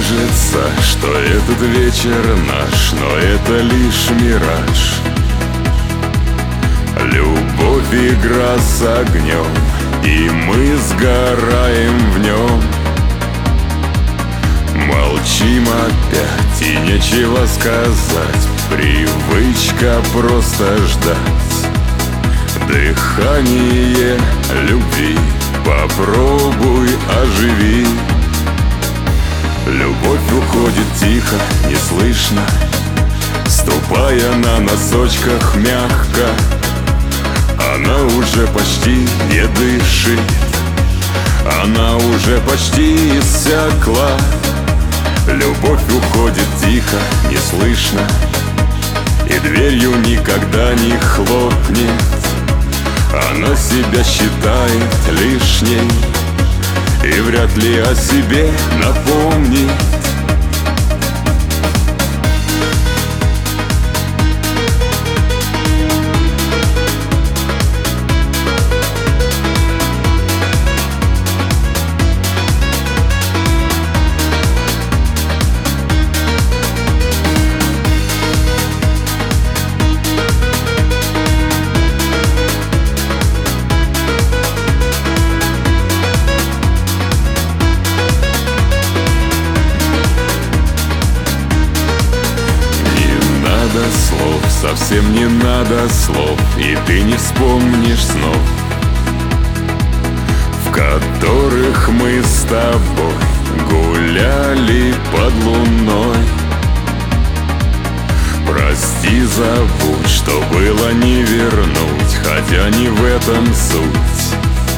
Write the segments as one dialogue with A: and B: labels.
A: кажется, что этот вечер наш, но это лишь мираж. Любовь — игра с огнем, и мы сгораем в нем. Молчим опять, и нечего сказать, привычка просто ждать. Дыхание любви попробуй оживи. Любовь уходит тихо, неслышно, ступая на носочках мягко. Она уже почти не дышит, она уже почти иссякла. Любовь уходит тихо, неслышно, и дверью никогда не хлопнет. Она себя считает лишней и вряд ли о себе напомнит. Слов, совсем не надо слов, и ты не вспомнишь снов, в которых мы с тобой гуляли под луной. Прости, забудь, что было не вернуть, хотя не в этом суть.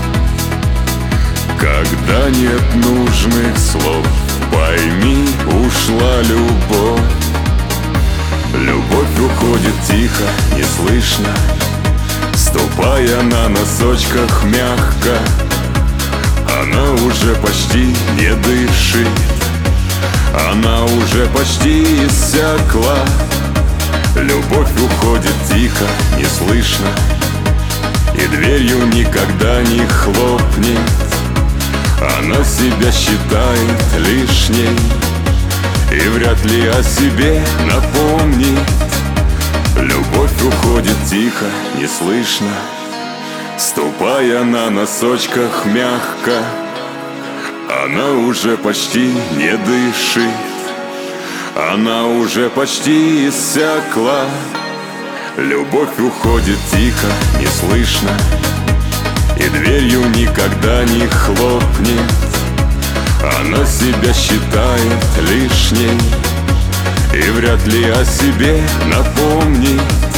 A: Когда нет нужных слов, пойми, ушла любовь. Любовь уходит тихо, неслышно, ступая на носочках мягко. Она уже почти не дышит, она уже почти иссякла. Любовь уходит тихо, неслышно, и дверью никогда не хлопнет. Она себя считает лишней и вряд ли о себе напомнит. Любовь уходит тихо, неслышно, ступая на носочках мягко. Она уже почти не дышит, она уже почти иссякла. Любовь уходит тихо, неслышно, и дверью никогда не хлопнет. Она себя считает лишней и вряд ли о себе напомнит.